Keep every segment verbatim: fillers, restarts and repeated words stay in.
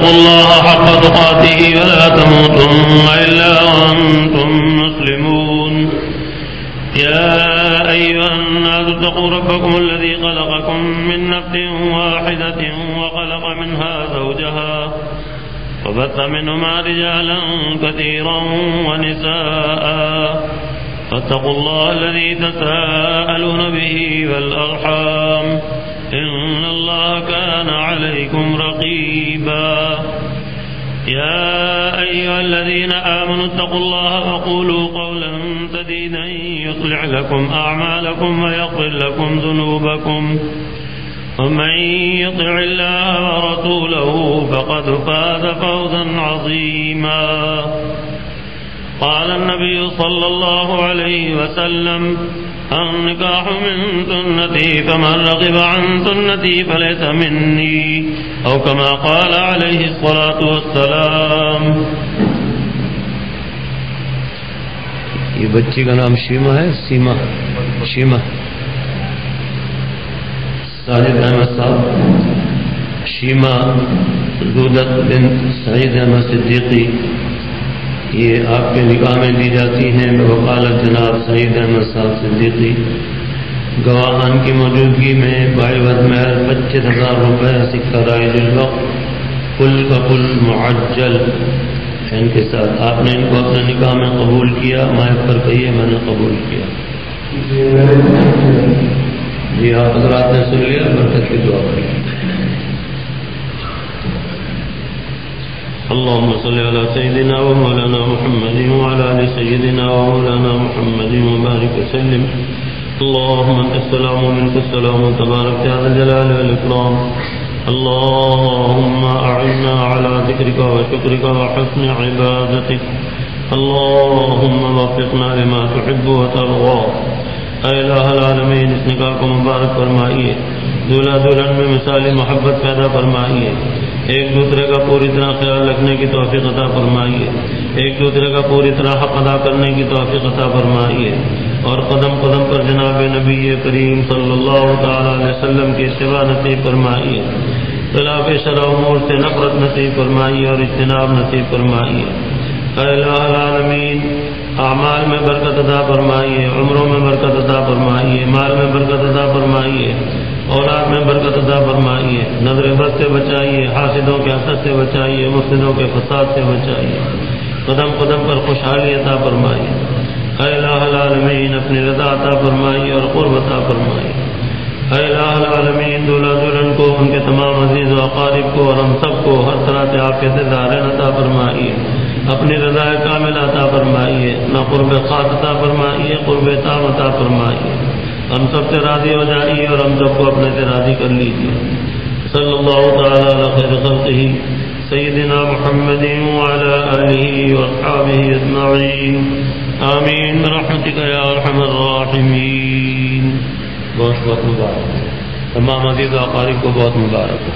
واتقوا الله حق تقاته ولا تموتن إلا وأنتم مسلمون يا أيها الناس اتقوا ربكم الذي خلقكم من نفس واحدة وخلق منها زوجها وبث منهما رجالا كثيرا ونساء فاتقوا الله الذي تساءلون به والأرحام إن الله كان عليكم رقيبا يا أيها الذين آمنوا اتقوا الله وقولوا قولا سديدا يصلح لكم أعمالكم ويغفر لكم ذنوبكم ومن يطع الله ورسوله فقد فاز فوزا عظيما قال النبي صلى الله عليه وسلم النكاح من سنتي فمن رغب عن سنتي فليس مني أو كما قال عليه الصلاة والسلام. یہ بچی کا نام شیما ہے. سیما شیما ساجد احمد صاحب. شیما زودت بن سعید احمد صدیقی یہ آپ کے نکاح میں دی جاتی ہیں بوکالت جناب سعید احمد صاحب صدیقی. گواہان کی موجودگی میں باعث مہر پچیس ہزار روپے سکہ رائج الوقت کل کا کل معجل ان کے ساتھ. آپ نے ان کو اپنے نکاح میں قبول کیا. مائک پر کہیے میں نے قبول کیا. جی آپ حضرات نے سن لیا. برکت کی دعا کری. اللهم صل على سيدنا ومولانا محمد وعلى آل سيدنا ومولانا محمد وبارك وسلم. اللهم انت السلام ومنك السلام تبارك يا ذا الجلال والإكرام. اللهم أعنا على ذكرك وشكرك وحسن عبادتك. اللهم وفقنا لما تحب وترضى. اے الہ العالمین اس نکاح کو مبارک فرمائیے. دولہا دلہن میں مثال محبت پیدا فرمائیے. ایک دوسرے کا پوری طرح خیال رکھنے کی توفیق عطا فرمائیے. ایک دوسرے کا پوری طرح حق ادا کرنے کی توفیق عطا فرمائیے. اور قدم قدم پر جناب نبی کریم صلی اللہ تعالی علیہ وسلم کی اتباع نصیب فرمائیے. خلاف شرع امور سے نفرت نصیب فرمائیے اور اجتناب نصیب فرمائیے. اے الہ العالمین اعمال میں برکت عطا فرمائیے. عمروں میں برکت عطا فرمائیے. مال میں برکت عطا فرمائیے. اولاد میں برکت عطا فرمائیے. نظر بد سے بچائیے. حاسدوں کے حسد سے بچائیے. مفسدوں کے فساد سے بچائیے. قدم قدم پر خوشحالی عطا فرمائیے. اے الہ العالمین اپنی رضا عطا فرمائیے اور قرب عطا فرمائیے. اے الہ العالمین دولہا دلہن کو ان کے تمام عزیز و اقارب کو اور ہم سب کو ہر طرح سے عافیت ظاہرین عطا فرمائیے. اپنی رضا کامل عطا فرمائیے. نہ قرب خاص عطا فرمائیے قرب تام عطا فرمائیے. ہم سب سے راضی ہو جائیے اور ہم سب کو اپنے سے راضی کر لیجیے. صلی اللہ تعالی علی خیر خلقہ سیدنا محمد وعلی آلہ واصحابہ اجمعین. آمین برحمتک یا ارحم الراحمین. بہت بہت مبارک. تمام عزیز و اقارب کو بہت مبارک ہو.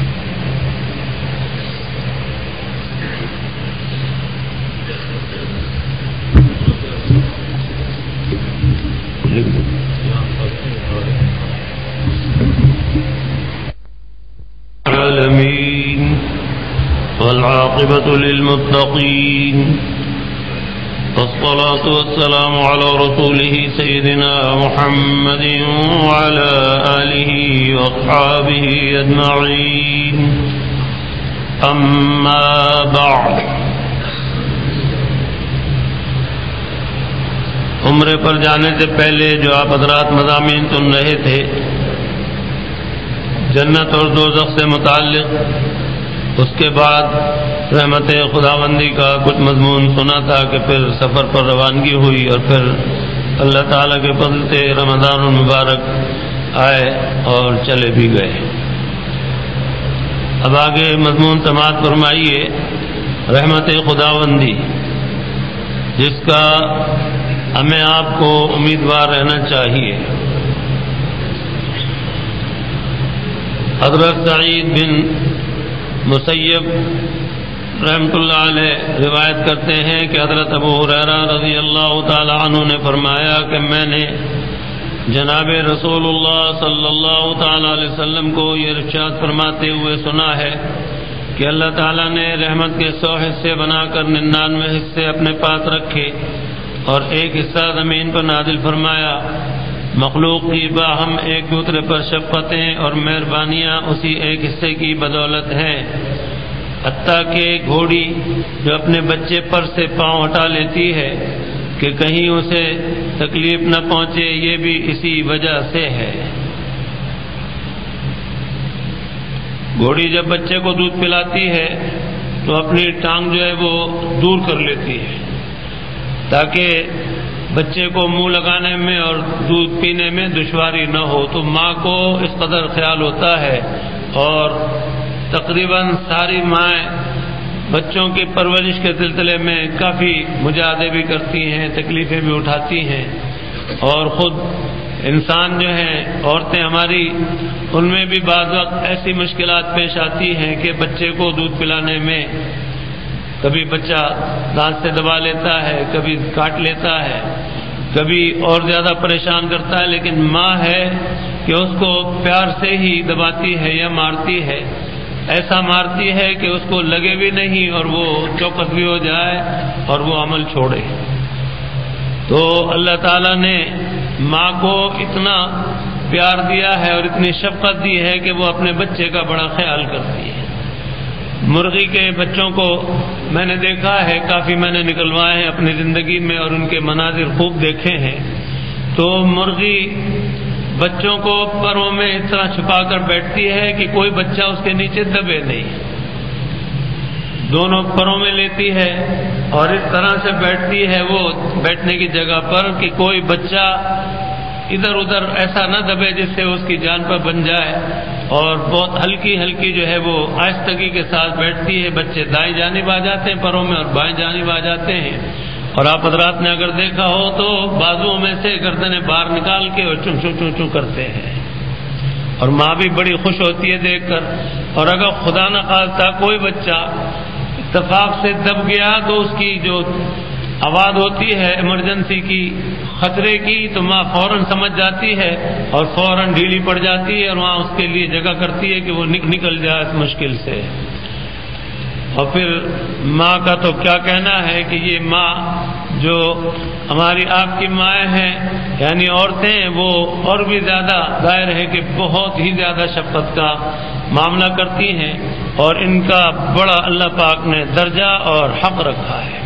العالمين والعاقبة للمتقين والصلاة والسلام على رسوله سيدنا محمد وعلى آله وأصحابه أجمعين. أما بعد. عمرے پر جانے سے پہلے جو آپ حضرات مضامین سن رہے تھے جنت اور دوزخ سے متعلق، اس کے بعد رحمت خداوندی کا کچھ مضمون سنا تھا کہ پھر سفر پر روانگی ہوئی اور پھر اللہ تعالیٰ کے فضل سے رمضان المبارک آئے اور چلے بھی گئے. اب آگے مضمون سماعت فرمائیے. رحمت خداوندی جس کا ہمیں آپ کو امیدوار رہنا چاہیے. حضرت سعید بن مسیب رحمۃ اللہ علیہ روایت کرتے ہیں کہ حضرت ابو ہریرہ رضی اللہ تعالی عنہ نے فرمایا کہ میں نے جناب رسول اللہ صلی اللہ تعالی علیہ وسلم کو یہ ارشاد فرماتے ہوئے سنا ہے کہ اللہ تعالیٰ نے رحمت کے سو حصے بنا کر ننانوے حصے اپنے پاس رکھے اور ایک حصہ زمین پر نازل فرمایا۔ مخلوق کی باہم ایک دوسرے پر شفقتیں اور مہربانیاں اسی ایک حصے کی بدولت ہیں، حتیٰ کہ گھوڑی جو اپنے بچے پر سے پاؤں ہٹا لیتی ہے کہ کہیں اسے تکلیف نہ پہنچے، یہ بھی اسی وجہ سے ہے۔ گھوڑی جب بچے کو دودھ پلاتی ہے تو اپنی ٹانگ جو ہے وہ دور کر لیتی ہے تاکہ بچے کو منہ لگانے میں اور دودھ پینے میں دشواری نہ ہو، تو ماں کو اس قدر خیال ہوتا ہے، اور تقریباً ساری مائیں بچوں کی پرورش کے سلسلے میں کافی مجاہدے بھی کرتی ہیں، تکلیفیں بھی اٹھاتی ہیں، اور خود انسان جو ہیں، عورتیں ہماری، ان میں بھی بعض وقت ایسی مشکلات پیش آتی ہیں کہ بچے کو دودھ پلانے میں کبھی بچہ دانت سے دبا لیتا ہے، کبھی کاٹ لیتا ہے، کبھی اور زیادہ پریشان کرتا ہے، لیکن ماں ہے کہ اس کو پیار سے ہی دباتی ہے یا مارتی ہے، ایسا مارتی ہے کہ اس کو لگے بھی نہیں اور وہ چوکس بھی ہو جائے اور وہ عمل چھوڑے۔ تو اللہ تعالیٰ نے ماں کو اتنا پیار دیا ہے اور اتنی شفقت دی ہے کہ وہ اپنے بچے کا بڑا خیال کرتی ہے۔ مرغی کے بچوں کو میں نے دیکھا ہے، کافی میں نے نکلوائے ہیں اپنی زندگی میں اور ان کے مناظر خوب دیکھے ہیں۔ تو مرغی بچوں کو پروں میں اس طرح چھپا کر بیٹھتی ہے کہ کوئی بچہ اس کے نیچے دبے نہیں، دونوں پروں میں لیتی ہے اور اس طرح سے بیٹھتی ہے وہ بیٹھنے کی جگہ پر کہ کوئی بچہ ادھر ادھر ایسا نہ دبے جس سے اس کی جان پر بن جائے، اور بہت ہلکی ہلکی جو ہے وہ آہستگی کے ساتھ بیٹھتی ہے۔ بچے دائیں جانب آ جاتے ہیں پروں میں اور بائیں جانب آ جاتے ہیں، اور آپ حضرات نے اگر دیکھا ہو تو بازوؤں میں سے گردنیں باہر نکال کے اور چوں چوں چوں چوں کرتے ہیں، اور ماں بھی بڑی خوش ہوتی ہے دیکھ کر۔ اور اگر خدا نہ خواستہ کوئی بچہ اتفاق سے دب گیا تو اس کی جو آواز ہوتی ہے ایمرجنسی کی، خطرے کی، تو ماں فوراً سمجھ جاتی ہے اور فوراً ڈھیلی پڑ جاتی ہے اور وہاں اس کے لیے جگہ کرتی ہے کہ وہ نکل جائے اس مشکل سے۔ اور پھر ماں کا تو کیا کہنا ہے کہ یہ ماں جو ہماری آپ کی مائیں ہیں یعنی عورتیں، وہ اور بھی زیادہ ظاہر ہے کہ بہت ہی زیادہ شفقت کا معاملہ کرتی ہیں، اور ان کا بڑا اللہ پاک نے درجہ اور حق رکھا ہے۔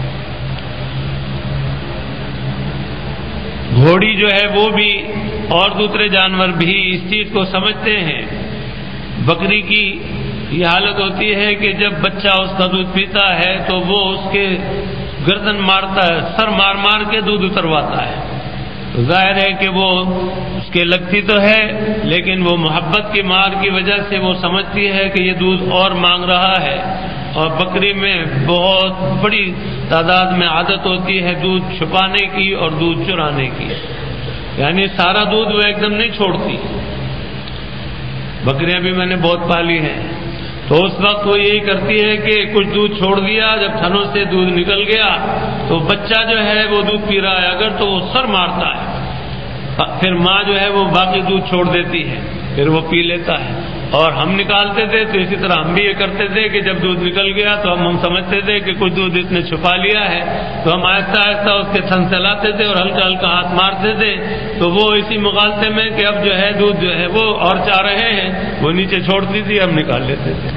گھوڑی جو ہے وہ بھی اور دوسرے جانور بھی اس چیز کو سمجھتے ہیں۔ بکری کی یہ حالت ہوتی ہے کہ جب بچہ اس کا دودھ پیتا ہے تو وہ اس کے گردن مارتا ہے، سر مار مار کے دودھ اترواتا ہے، تو ظاہر ہے کہ وہ اس کے لگتی تو ہے، لیکن وہ محبت کی مار کی وجہ سے وہ سمجھتی ہے کہ یہ دودھ اور مانگ رہا ہے۔ اور بکری میں بہت بڑی تعداد میں عادت ہوتی ہے دودھ چھپانے کی اور دودھ چرانے کی، یعنی سارا دودھ وہ ایک دم نہیں چھوڑتی۔ بکریاں بھی میں نے بہت پالی ہیں، تو اس وقت وہ یہی کرتی ہے کہ کچھ دودھ چھوڑ دیا، جب تھنوں سے دودھ نکل گیا تو بچہ جو ہے وہ دودھ پی رہا ہے اگر تو وہ سر مارتا ہے، پھر ماں جو ہے وہ باقی دودھ چھوڑ دیتی ہے، پھر وہ پی لیتا ہے۔ اور ہم نکالتے تھے تو اسی طرح ہم بھی یہ کرتے تھے کہ جب دودھ نکل گیا تو ہم ہم سمجھتے تھے کہ کچھ دودھ اس نے چھپا لیا ہے، تو ہم آہستہ آہستہ اس کے تھن سے لاتے تھے اور ہلکا ہلکا ہاتھ مارتے تھے، تو وہ اسی مغالطے میں کہ اب جو ہے دودھ جو ہے وہ اور چاہ رہے ہیں، وہ نیچے چھوڑتی تھی، ہم نکال لیتے تھے۔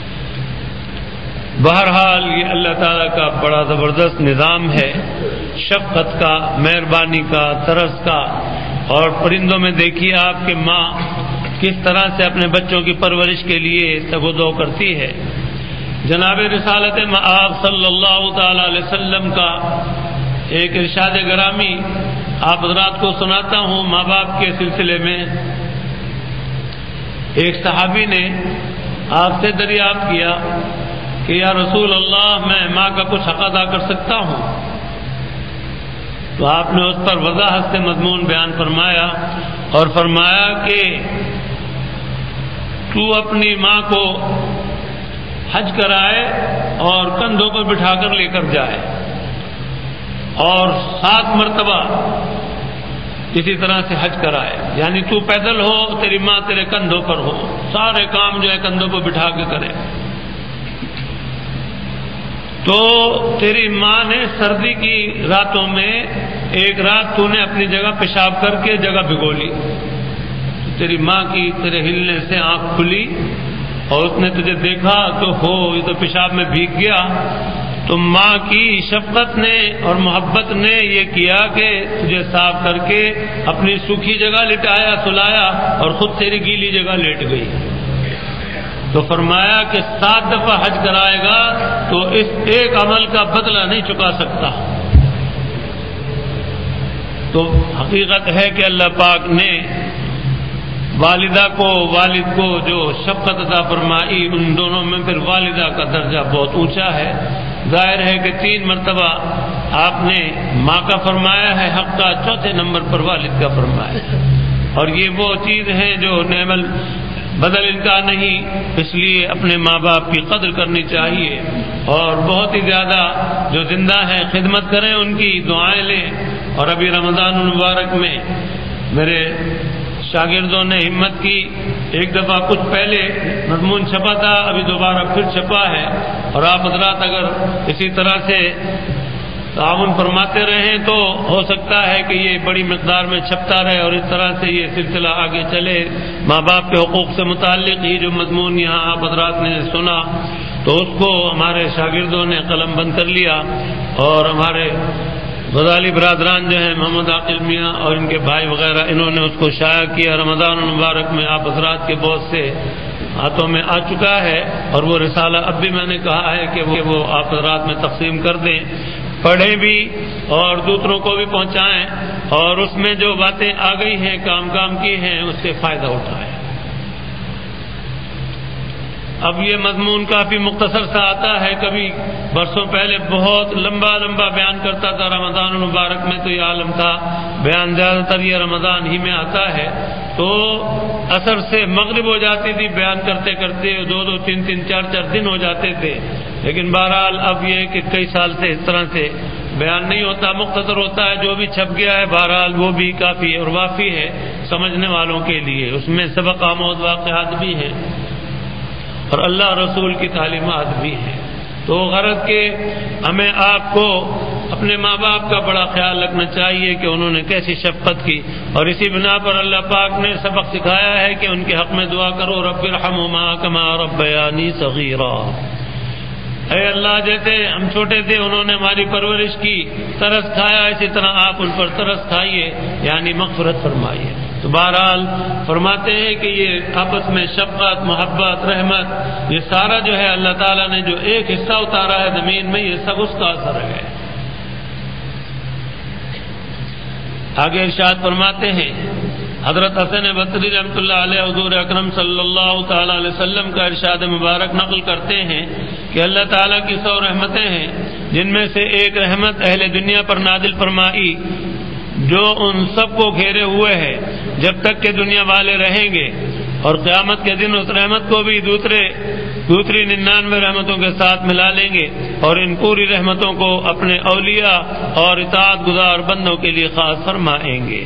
بہرحال یہ اللہ تعالیٰ کا بڑا زبردست نظام ہے، شفقت کا، مہربانی کا، ترس کا۔ اور پرندوں میں دیکھیے آپ کہ ماں کس طرح سے اپنے بچوں کی پرورش کے لیے تگ و دو کرتی ہے۔ جناب رسالت مآب صلی اللہ تعالی علیہ وسلم کا ایک ارشاد گرامی آپ حضرات کو سناتا ہوں ماں باپ کے سلسلے میں۔ ایک صحابی نے آپ سے دریافت کیا کہ یا رسول اللہ میں ماں کا کچھ حق ادا کر سکتا ہوں؟ تو آپ نے اس پر وضاحت سے مضمون بیان فرمایا اور فرمایا کہ تو اپنی ماں کو حج کرائے اور کندھوں پر بٹھا کر لے کر جائے، اور سات مرتبہ اسی طرح سے حج کرائے، یعنی تو پیدل ہو، تیری ماں تیرے کندھوں پر ہو، سارے کام جو ہے کندھوں پر بٹھا کے کرے۔ تو تیری ماں نے سردی کی راتوں میں ایک رات تو نے اپنی جگہ پیشاب کر کے جگہ بھگو لی، تیری ماں کی تیرے ہلنے سے آنکھ کھلی اور اس نے تجھے دیکھا تو ہو یہ تو پیشاب میں بھیگ گیا، تو ماں کی شفقت نے اور محبت نے یہ کیا کہ تجھے صاف کر کے اپنی سوکھی جگہ لٹایا سلایا اور خود تیری گیلی جگہ لیٹ گئی۔ تو فرمایا کہ سات دفعہ حج کرائے گا تو اس ایک عمل کا بدلہ نہیں چکا سکتا۔ تو حقیقت ہے کہ اللہ پاک نے والدہ کو والد کو جو شفقت عطا فرمائی، ان دونوں میں پھر والدہ کا درجہ بہت اونچا ہے۔ ظاہر ہے کہ تین مرتبہ آپ نے ماں کا فرمایا ہے حق کا، چوتھے نمبر پر والد کا فرمایا ہے، اور یہ وہ چیز ہے جو نعم بدل ان کا نہیں، اس لیے اپنے ماں باپ کی قدر کرنی چاہیے اور بہت ہی زیادہ جو زندہ ہیں خدمت کریں، ان کی دعائیں لیں۔ اور ابھی رمضان المبارک میں میرے شاگردوں نے ہمت کی، ایک دفعہ کچھ پہلے مضمون چھپا تھا، ابھی دوبارہ پھر چھپا ہے، اور آپ حضرات اگر اسی طرح سے تعاون فرماتے رہیں تو ہو سکتا ہے کہ یہ بڑی مقدار میں چھپتا رہے اور اس طرح سے یہ سلسلہ آگے چلے۔ ماں باپ کے حقوق سے متعلق ہی جو مضمون یہاں آپ حضرات نے سنا تو اس کو ہمارے شاگردوں نے قلم بند کر لیا، اور ہمارے غزالی برادران جو ہیں محمد عاقل میاں اور ان کے بھائی وغیرہ، انہوں نے اس کو شائع کیا۔ رمضان المبارک میں آپ حضرات کے بہت سے ہاتھوں میں آ چکا ہے، اور وہ رسالہ اب بھی میں نے کہا ہے کہ وہ آپ حضرات میں تقسیم کر دیں، پڑھیں بھی اور دوسروں کو بھی پہنچائیں، اور اس میں جو باتیں آ گئی ہیں کام کام کی ہیں اس سے فائدہ اٹھائیں۔ اب یہ مضمون کافی مختصر سا آتا ہے، کبھی برسوں پہلے بہت لمبا لمبا بیان کرتا تھا، رمضان المبارک میں تو یہ عالم تھا بیان زیادہ تر یہ رمضان ہی میں آتا ہے، تو عصر سے مغرب ہو جاتی تھی بیان کرتے کرتے، دو دو تین تین چار چار دن ہو جاتے تھے، لیکن بہرحال اب یہ کہ کئی سال سے اس طرح سے بیان نہیں ہوتا، مختصر ہوتا ہے، جو بھی چھپ گیا ہے بہرحال وہ بھی کافی اور وافی ہے سمجھنے والوں کے لیے، اس میں سبق آموز واقعات بھی ہیں اور اللہ رسول کی تعلیمات بھی ہیں۔ تو غرض کہ ہمیں آپ کو اپنے ماں باپ کا بڑا خیال رکھنا چاہیے کہ انہوں نے کیسی شفقت کی، اور اسی بنا پر اللہ پاک نے سبق سکھایا ہے کہ ان کے حق میں دعا کرو، رب ارحمہما کما ربیانی صغیرا۔ اے اللہ جیسے ہم چھوٹے تھے انہوں نے ہماری پرورش کی، ترس کھایا، اسی طرح آپ ان پر ترس کھائیے، یعنی مغفرت فرمائیے۔ تو بہرحال فرماتے ہیں کہ یہ آپس میں شفقت، محبت، رحمت، یہ سارا جو ہے اللہ تعالیٰ نے جو ایک حصہ اتارا ہے زمین میں، یہ سب اس کا اثر ہے۔ آگے ارشاد فرماتے ہیں، حضرت حسن بصری رحمۃ اللہ علیہ حضور اکرم صلی اللہ تعالی علیہ وسلم کا ارشاد مبارک نقل کرتے ہیں کہ اللہ تعالیٰ کی سو رحمتیں ہیں، جن میں سے ایک رحمت اہل دنیا پر نازل فرمائی جو ان سب کو گھیرے ہوئے ہے جب تک کہ دنیا والے رہیں گے، اور قیامت کے دن اس رحمت کو بھی دوسرے دوسری ننانوے رحمتوں کے ساتھ ملا لیں گے، اور ان پوری رحمتوں کو اپنے اولیاء اور اطاعت گزار بندوں کے لیے خاص فرمائیں گے۔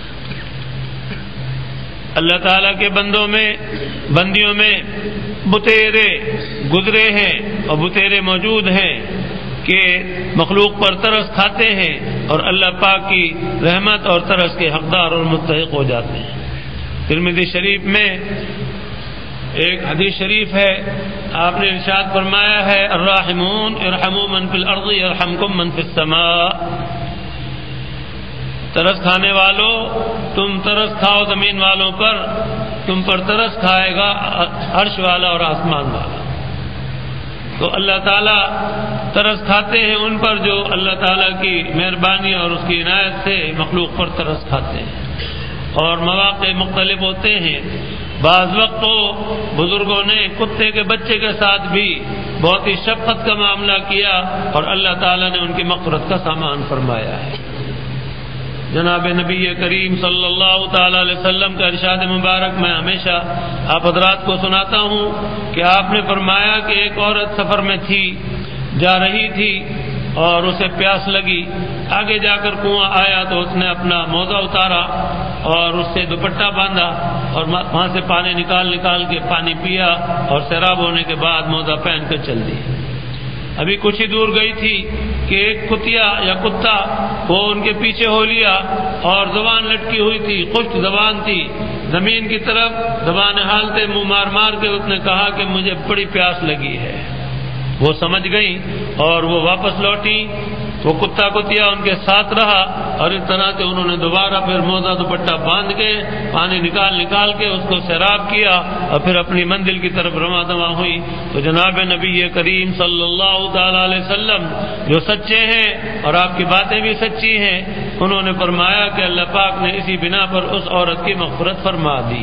اللہ تعالیٰ کے بندوں میں بندیوں میں بتیرے گزرے ہیں اور بتیرے موجود ہیں کہ مخلوق پر ترس کھاتے ہیں اور اللہ پاک کی رحمت اور ترس کے حقدار اور مستحق ہو جاتے ہیں۔ ترمذی شریف میں ایک حدیث شریف ہے، آپ نے ارشاد فرمایا ہے، الراحمون ارحموا من فی الارض یرحمکم من فی السماء۔ ترس کھانے والوں تم ترس کھاؤ زمین والوں پر، تم پر ترس کھائے گا عرش والا اور آسمان والا۔ تو اللہ تعالیٰ ترس کھاتے ہیں ان پر جو اللہ تعالیٰ کی مہربانی اور اس کی عنایت سے مخلوق پر ترس کھاتے ہیں، اور مواقع مختلف ہوتے ہیں۔ بعض وقت تو بزرگوں نے کتے کے بچے کے ساتھ بھی بہت ہی شفقت کا معاملہ کیا اور اللہ تعالیٰ نے ان کی مغفرت کا سامان فرمایا ہے۔ جناب نبی کریم صلی اللہ تعالی علیہ وسلم کا ارشاد مبارک میں ہمیشہ آپ حضرات کو سناتا ہوں کہ آپ نے فرمایا کہ ایک عورت سفر میں تھی، جا رہی تھی اور اسے پیاس لگی، آگے جا کر کنواں آیا تو اس نے اپنا موزہ اتارا اور اس سے دوپٹہ باندھا اور وہاں سے پانی نکال نکال کے پانی پیا اور سیراب ہونے کے بعد موزہ پہن کر چل دی۔ ابھی کچھ ہی دور گئی تھی کہ ایک کتیا یا کتا وہ ان کے پیچھے ہو لیا اور زبان لٹکی ہوئی تھی، خشک زبان تھی، زمین کی طرف زبان حالتے منہ مار مار کے اس نے کہا کہ مجھے بڑی پیاس لگی ہے۔ وہ سمجھ گئی اور وہ واپس لوٹی، وہ کتا کتیا ان کے ساتھ رہا اور اس طرح سے انہوں نے دوبارہ پھر موزہ دوپٹہ باندھ کے پانی نکال نکال کے اس کو سیراب کیا اور پھر اپنی منزل کی طرف رواں دواں ہوئی۔ تو جناب نبی کریم صلی اللہ تعالی علیہ وسلم جو سچے ہیں اور آپ کی باتیں بھی سچی ہیں، انہوں نے فرمایا کہ اللہ پاک نے اسی بنا پر اس عورت کی مغفرت فرما دی۔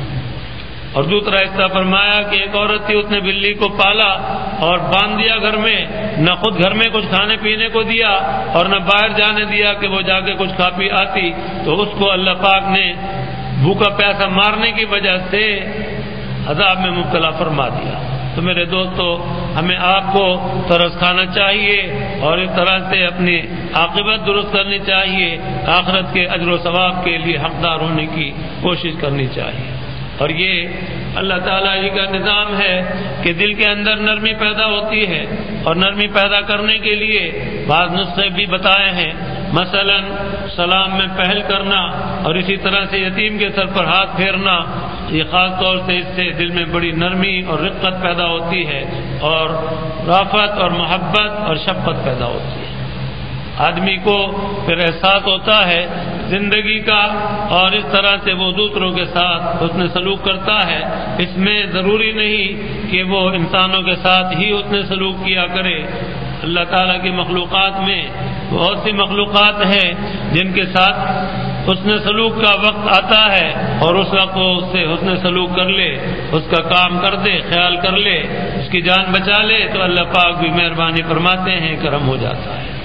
اور دوسرا حصہ فرمایا کہ ایک عورت تھی، اس نے بلی کو پالا اور باندھ دیا گھر میں، نہ خود گھر میں کچھ کھانے پینے کو دیا اور نہ باہر جانے دیا کہ وہ جا کے کچھ کھا پی آتی، تو اس کو اللہ پاک نے بھوکا پیاسا مارنے کی وجہ سے عذاب میں مبتلا فرما دیا۔ تو میرے دوستو، ہمیں آپ کو ترس کھانا چاہیے اور اس طرح سے اپنی عاقبت درست کرنی چاہیے، آخرت کے اجر و ثواب کے لیے حقدار ہونے کی کوشش کرنی چاہیے۔ اور یہ اللہ تعالیٰ ہی کا نظام ہے کہ دل کے اندر نرمی پیدا ہوتی ہے، اور نرمی پیدا کرنے کے لیے بعض نسخے بھی بتائے ہیں، مثلا سلام میں پہل کرنا اور اسی طرح سے یتیم کے سر پر ہاتھ پھیرنا، یہ خاص طور سے اس سے دل میں بڑی نرمی اور رقت پیدا ہوتی ہے اور رافت اور محبت اور شفقت پیدا ہوتی ہے۔ آدمی کو پھر احساس ہوتا ہے زندگی کا، اور اس طرح سے وہ دوسروں کے ساتھ حسن سلوک کرتا ہے۔ اس میں ضروری نہیں کہ وہ انسانوں کے ساتھ ہی حسن سلوک کیا کرے۔ اللہ تعالیٰ کی مخلوقات میں بہت سی مخلوقات ہیں جن کے ساتھ حسن سلوک کا وقت آتا ہے اور اس وقت وہ اس سے حسن سلوک کر لے، اس کا کام کر دے، خیال کر لے، اس کی جان بچا لے، تو اللہ پاک بھی مہربانی فرماتے ہیں، کرم ہو جاتا ہے۔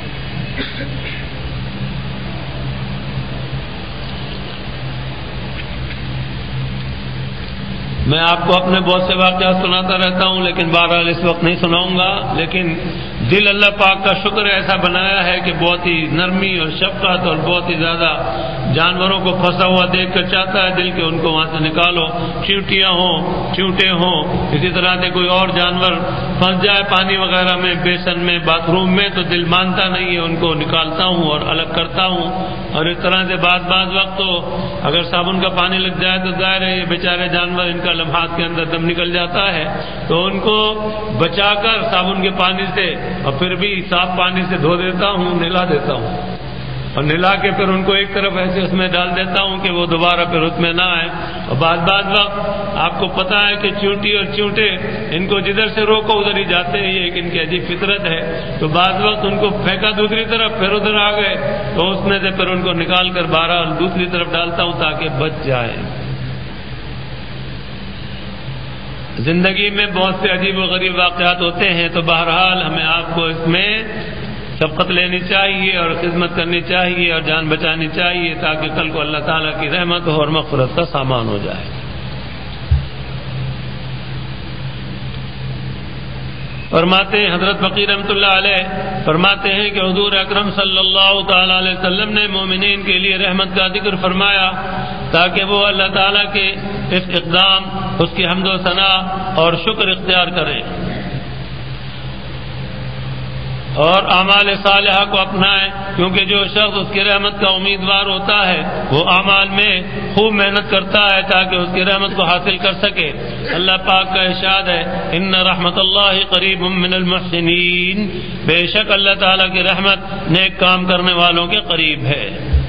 میں آپ کو اپنے بہت سے واقعات سناتا رہتا ہوں، لیکن بہرحال اس وقت نہیں سناؤں گا، لیکن دل اللہ پاک کا شکر ایسا بنایا ہے کہ بہت ہی نرمی اور شفقت اور بہت ہی زیادہ جانوروں کو پھنسا ہوا دیکھ کر چاہتا ہے دل کہ ان کو وہاں سے نکالو، چیونٹیاں ہوں، چیونٹے ہوں، اسی طرح سے کوئی اور جانور پھنس جائے پانی وغیرہ میں، بیسن میں، باتھ روم میں، تو دل مانتا نہیں ہے، ان کو نکالتا ہوں اور الگ کرتا ہوں۔ اور اس طرح سے بعض بعض وقت تو اگر صابن کا پانی لگ جائے تو ظاہر ہے یہ بیچارے جانور، ان کا لمحات کے اندر دم نکل جاتا ہے، تو ان کو بچا کر صابن کے پانی سے اور پھر بھی صاف پانی سے دھو دیتا ہوں، نہلا دیتا ہوں، اور نہلا کے پھر ان کو ایک طرف ایسے اس میں ڈال دیتا ہوں کہ وہ دوبارہ پھر اس میں نہ آئے۔ اور بعض بعض وقت آپ کو پتا ہے کہ چونٹی اور چونٹے ان کو جدھر سے روکو ادھر ہی جاتے ہیں، یہ ایک ان کی عجیب فطرت ہے۔ تو بعض وقت ان کو پھینکا دوسری طرف، پھر ادھر آ گئے تو اس میں سے پھر ان کو نکال کر بارہ دوسری طرف ڈالتا ہوں تاکہ بچ جائے۔ زندگی میں بہت سے عجیب و غریب واقعات ہوتے ہیں، تو بہرحال ہمیں آپ کو اس میں شفقت لینی چاہیے اور خدمت کرنی چاہیے اور جان بچانی چاہیے، تاکہ کل کو اللہ تعالیٰ کی رحمت ہو اور مغفرت کا سامان ہو جائے۔ فرماتے ہیں حضرت فقیر رحمۃ اللہ علیہ فرماتے ہیں کہ حضور اکرم صلی اللہ تعالی علیہ وسلم نے مومنین کے لیے رحمت کا ذکر فرمایا تاکہ وہ اللہ تعالیٰ کے اس اقدام، اس کی حمد و ثنا اور شکر اختیار کریں اور اعمال صالحہ کو اپنائیں، کیونکہ جو شخص اس کی رحمت کا امیدوار ہوتا ہے وہ اعمال میں خوب محنت کرتا ہے تاکہ اس کی رحمت کو حاصل کر سکے۔ اللہ پاک کا ارشاد ہے، ان رحمت اللہ قریب من المحسنین، بے شک اللہ تعالیٰ کی رحمت نیک کام کرنے والوں کے قریب ہے۔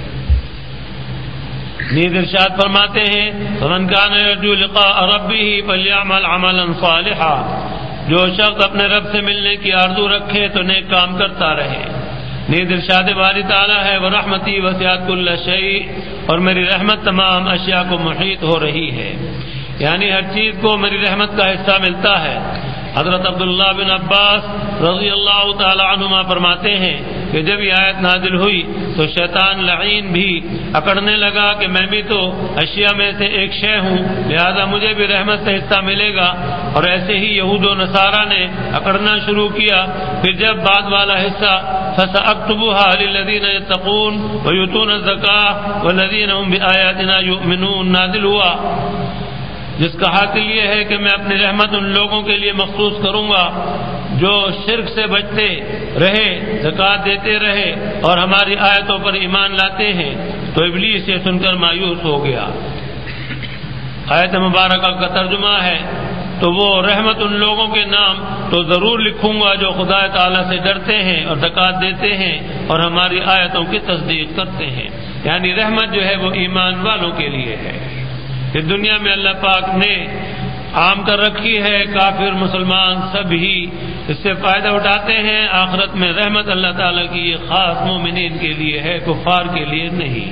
نیز ارشاد فرماتے ہیں، فمن کان یرجو لقاء ربہ فلیعمل عملا صالحا، جو شخص اپنے رب سے ملنے کی آرزو رکھے تو نیک کام کرتا رہے۔ نیز ارشاد باری تعالیٰ ہے، ورحمتی وسعت کل شیء، اور میری رحمت تمام اشیاء کو محیط ہو رہی ہے، یعنی ہر چیز کو میری رحمت کا حصہ ملتا ہے۔ حضرت عبداللہ بن عباس رضی اللہ تعالی عنہما فرماتے ہیں کہ جب یہ آیت نازل ہوئی تو شیطان لعین بھی اکڑنے لگا کہ میں بھی تو اشیاء میں سے ایک شے ہوں، لہذا مجھے بھی رحمت سے حصہ ملے گا، اور ایسے ہی یہود و نصارہ نے اکڑنا شروع کیا۔ پھر جب بعد والا حصہ فَسَأَكْتُبُهَا لِلَّذِينَ يَتَّقُونَ وَيُؤْتُونَ الزَّكَاةَ وَالَّذِينَ هُمْ بِآيَاتِنَا يُؤْمِنُونَ نازل ہوا، جس کا حاصل یہ ہے کہ میں اپنی رحمت ان لوگوں کے لیے مخصوص کروں گا جو شرک سے بچتے رہے، زکوٰۃ دیتے رہے اور ہماری آیتوں پر ایمان لاتے ہیں، تو ابلیس یہ سن کر مایوس ہو گیا۔ آیت مبارکہ کا ترجمہ ہے تو وہ رحمت ان لوگوں کے نام تو ضرور لکھوں گا جو خدا تعالیٰ سے ڈرتے ہیں اور زکوٰۃ دیتے ہیں اور ہماری آیتوں کی تصدیق کرتے ہیں۔ یعنی رحمت جو ہے وہ ایمان والوں کے لیے ہے۔ کہ دنیا میں اللہ پاک نے عام کر رکھی ہے، کافر مسلمان سب ہی اس سے فائدہ اٹھاتے ہیں، آخرت میں رحمت اللہ تعالیٰ کی یہ خاص مومنین کے لیے ہے، کفار کے لیے نہیں۔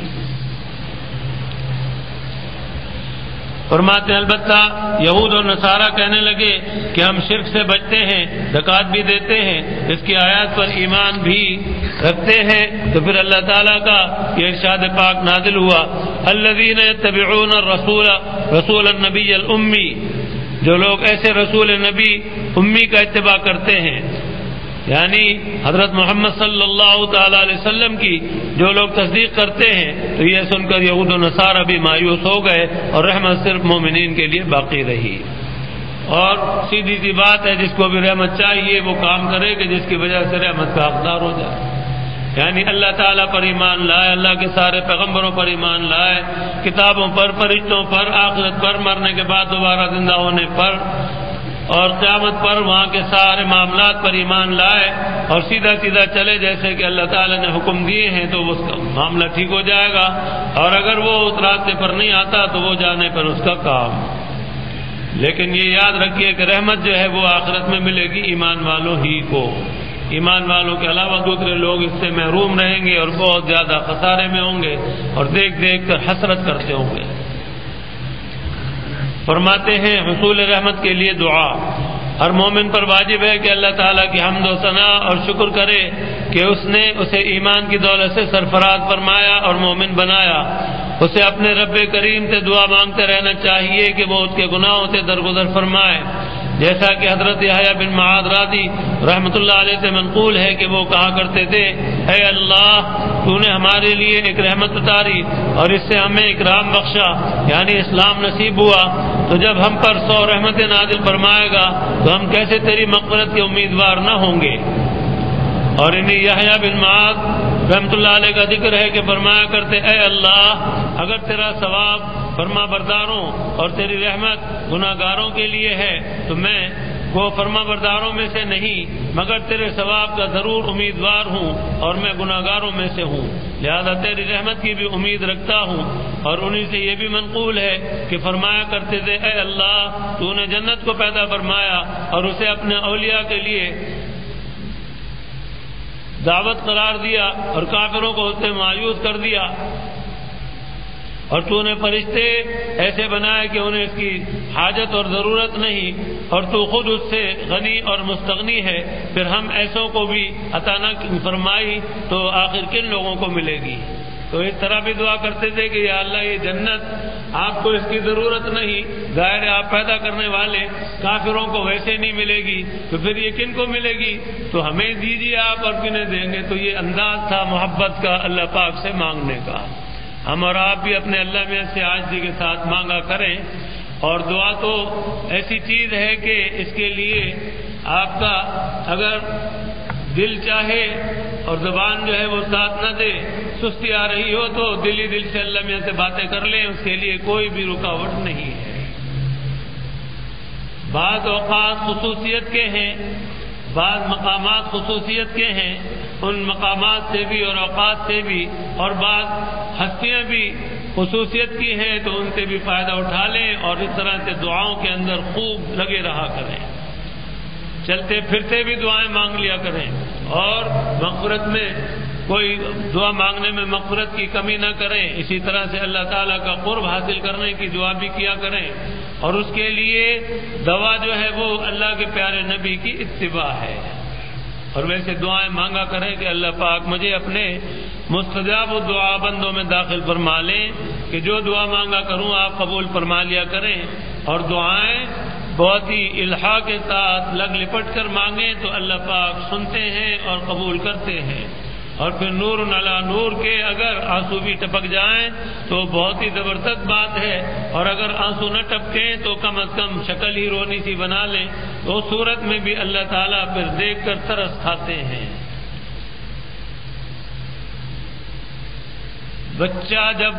فرماتے ہیں البتہ یہود اور نصارہ کہنے لگے کہ ہم شرک سے بچتے ہیں، زکوٰۃ بھی دیتے ہیں، اس کی آیات پر ایمان بھی رکھتے ہیں، تو پھر اللہ تعالیٰ کا یہ ارشاد پاک نازل ہوا، الذین یتبعون الرسول رسول النبی الامی، جو لوگ ایسے رسول نبی امی کا اتباع کرتے ہیں، یعنی حضرت محمد صلی اللہ تعالی علیہ وسلم کی جو لوگ تصدیق کرتے ہیں، تو یہ سن کر یہود و نصارہ بھی مایوس ہو گئے اور رحمت صرف مومنین کے لیے باقی رہی۔ اور سیدھی سی بات ہے، جس کو بھی رحمت چاہیے وہ کام کرے کہ جس کی وجہ سے رحمت کا حقدار ہو جائے، یعنی اللہ تعالیٰ پر ایمان لائے، اللہ کے سارے پیغمبروں پر ایمان لائے، کتابوں پر، فرشتوں پر، آخرت پر، مرنے کے بعد دوبارہ زندہ ہونے پر اور قیامت پر، وہاں کے سارے معاملات پر ایمان لائے اور سیدھا سیدھا چلے جیسے کہ اللہ تعالیٰ نے حکم دیے ہیں، تو اس کا معاملہ ٹھیک ہو جائے گا، اور اگر وہ اس راستے پر نہیں آتا تو وہ جانے پر اس کا کام۔ لیکن یہ یاد رکھیے کہ رحمت جو ہے وہ آخرت میں ملے گی ایمان والوں ہی کو، ایمان والوں کے علاوہ دوسرے لوگ اس سے محروم رہیں گے اور بہت زیادہ خسارے میں ہوں گے اور دیکھ دیکھ کر حسرت کرتے ہوں گے۔ فرماتے ہیں حصول رحمت کے لیے دعا، ہر مومن پر واجب ہے کہ اللہ تعالیٰ کی حمد و ثنا اور شکر کرے کہ اس نے اسے ایمان کی دولت سے سرفراز فرمایا اور مومن بنایا۔ اسے اپنے رب کریم سے دعا مانگتے رہنا چاہیے کہ وہ اس کے گناہوں سے درگزر فرمائے، جیسا کہ حضرت یحییٰ بن معاذ راضی رحمۃ اللہ علیہ سے منقول ہے کہ وہ کہا کرتے تھے، اے اللہ تو نے ہمارے لیے ایک رحمت اتاری اور اس سے ہمیں اکرام بخشا، یعنی اسلام نصیب ہوا، تو جب ہم پر سو رحمت نازل فرمائے گا تو ہم کیسے تیری مغفرت کے امیدوار نہ ہوں گے۔ اور انہیں یحییٰ بن معاذ رحمۃ اللہ علیہ کا ذکر ہے کہ فرمایا کرتے، اے اللہ اگر تیرا ثواب فرما برداروں اور تیری رحمت گناہ گاروں کے لیے ہے تو میں وہ فرما برداروں میں سے نہیں مگر تیرے ثواب کا ضرور امیدوار ہوں اور میں گناہ گاروں میں سے ہوں، لہذا تیری رحمت کی بھی امید رکھتا ہوں۔ اور انہی سے یہ بھی منقول ہے کہ فرمایا کرتے تھے، اے اللہ تو نے جنت کو پیدا فرمایا اور اسے اپنے اولیاء کے لیے دعوت قرار دیا اور کافروں کو اس سے مایوس کر دیا، اور تو نے فرشتے ایسے بنائے کہ انہیں اس کی حاجت اور ضرورت نہیں، اور تو خود اس سے غنی اور مستغنی ہے، پھر ہم ایسوں کو بھی عطا نہ فرمائی تو آخر کن لوگوں کو ملے گی؟ تو اس طرح بھی دعا کرتے تھے کہ یا اللہ یہ جنت آپ کو اس کی ضرورت نہیں، ظاہر ہے آپ پیدا کرنے والے کافروں کو ویسے نہیں ملے گی تو پھر یہ کن کو ملے گی؟ تو ہمیں دیجیے آپ اور کنہیں دیں گے۔ تو یہ انداز تھا محبت کا اللہ پاک سے مانگنے کا۔ ہم اور آپ بھی اپنے اللہ میں سے عاجزی کے ساتھ مانگا کریں، اور دعا تو ایسی چیز ہے کہ اس کے لیے آپ کا اگر دل چاہے اور زبان جو ہے وہ ساتھ نہ دے، سستی آ رہی ہو تو دل ہی دل سے اللہ میں سے باتیں کر لیں، اس کے لیے کوئی بھی رکاوٹ نہیں ہے۔ بعض اوقات خصوصیت کے ہیں، بعض مقامات خصوصیت کے ہیں، ان مقامات سے بھی اور اوقات سے بھی، اور بعض ہستیاں بھی خصوصیت کی ہیں تو ان سے بھی فائدہ اٹھا لیں اور اس طرح سے دعاؤں کے اندر خوب لگے رہا کریں، چلتے پھرتے بھی دعائیں مانگ لیا کریں، اور مغفرت میں کوئی دعا مانگنے میں مغفرت کی کمی نہ کریں، اسی طرح سے اللہ تعالیٰ کا قرب حاصل کرنے کی دعا بھی کیا کریں، اور اس کے لیے دوا جو ہے وہ اللہ کے پیارے نبی کی اتباع ہے۔ اور ویسے دعائیں مانگا کریں کہ اللہ پاک مجھے اپنے مستجاب الدعا بندوں میں داخل فرما لیں، کہ جو دعا مانگا کروں آپ قبول فرما لیا کریں، اور دعائیں بہت ہی الحاح کے ساتھ لگ لپٹ کر مانگیں تو اللہ پاک سنتے ہیں اور قبول کرتے ہیں۔ اور پھر نور علی نور کے اگر آنسو بھی ٹپک جائیں تو بہت ہی زبردست بات ہے، اور اگر آنسو نہ ٹپکیں تو کم از کم شکل ہی رونی سی بنا لیں، تو صورت میں بھی اللہ تعالیٰ پھر دیکھ کر ترس کھاتے ہیں۔ بچہ جب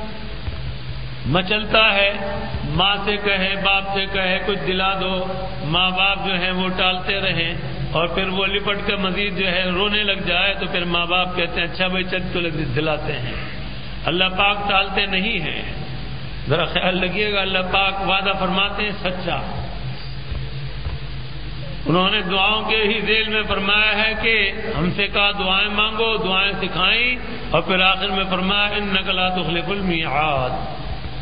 مچلتا ہے، ماں سے کہے باپ سے کہے کچھ دلا دو، ماں باپ جو ہیں وہ ٹالتے رہیں، اور پھر وہ لپٹ کر مزید جو ہے رونے لگ جائے تو پھر ماں باپ کہتے ہیں اچھا بھائی چل تو دلاتے ہیں۔ اللہ پاک ٹالتے نہیں ہیں، ذرا خیال لگیے گا، اللہ پاک وعدہ فرماتے ہیں سچا۔ انہوں نے دعاؤں کے ہی ذیل میں فرمایا ہے کہ ہم سے کہا دعائیں مانگو، دعائیں سکھائیں، اور پھر آخر میں فرمایا انک لا تخلف المیعاد۔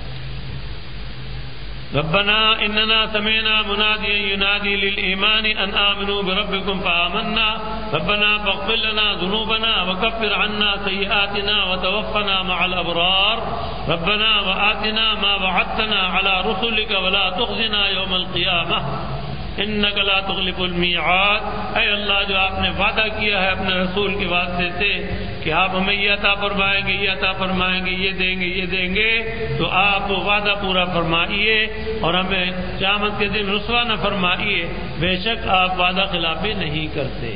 ربنا اننا سمعنا منادیا ینادی للایمان ان آمنوا بربکم فآمنا ربنا فاغفر لنا ذنوبنا وکفر عنا سیئاتنا وتوفنا مع الابرار ربنا وآتنا ما وعدتنا على رسلك ولا تخزنا یوم القیامہ انک لا تخلف المیعاد۔ اے اللہ، جو آپ نے وعدہ کیا ہے اپنے رسول کے واسطے سے کہ آپ ہمیں یہ عطا فرمائیں گے، یہ عطا فرمائیں گے، یہ دیں گے، یہ دیں گے، تو آپ وہ وعدہ پورا فرمائیے اور ہمیں قیامت کے دن رسوا نہ فرمائیے، بے شک آپ وعدہ خلافی نہیں کرتے۔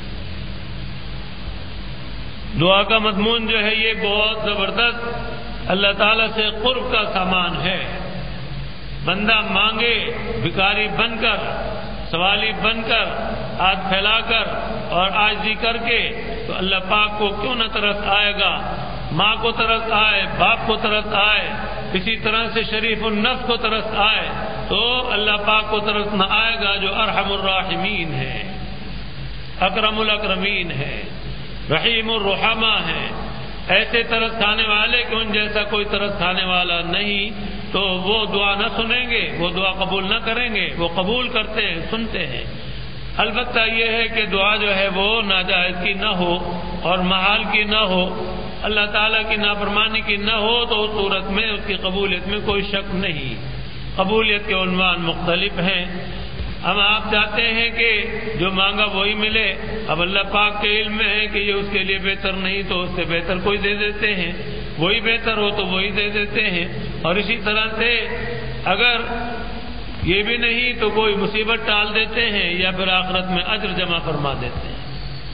دعا کا مضمون جو ہے یہ بہت زبردست اللہ تعالیٰ سے قرب کا سامان ہے۔ بندہ مانگے بھکاری بن کر، سوالی بن کر، ہاتھ پھیلا کر اور عاجزی کر کے، تو اللہ پاک کو کیوں نہ ترس آئے گا۔ ماں کو ترس آئے، باپ کو ترس آئے، کسی طرح سے شریف النفس کو ترس آئے، تو اللہ پاک کو ترس نہ آئے گا جو ارحم الراحمین ہے، اکرم الاکرمین ہے، رحیم الرحمہ ہے۔ ایسے ترس کھانے والے کہ ان جیسا کوئی ترس کھانے والا نہیں، تو وہ دعا نہ سنیں گے، وہ دعا قبول نہ کریں گے، وہ قبول کرتے ہیں، سنتے ہیں۔ البتہ یہ ہے کہ دعا جو ہے وہ ناجائز کی نہ ہو اور محال کی نہ ہو، اللہ تعالیٰ کی نافرمانی کی نہ ہو، تو اس صورت میں اس کی قبولیت میں کوئی شک نہیں۔ قبولیت کے عنوان مختلف ہیں۔ ہم آپ چاہتے ہیں کہ جو مانگا وہی ملے، اب اللہ پاک کے علم میں ہے کہ یہ اس کے لیے بہتر نہیں، تو اس سے بہتر کوئی دے دیتے ہیں، وہی بہتر ہو تو وہی دے دیتے ہیں۔ اور اسی طرح سے اگر یہ بھی نہیں تو کوئی مصیبت ٹال دیتے ہیں یا پھر آخرت میں اجر جمع فرما دیتے ہیں۔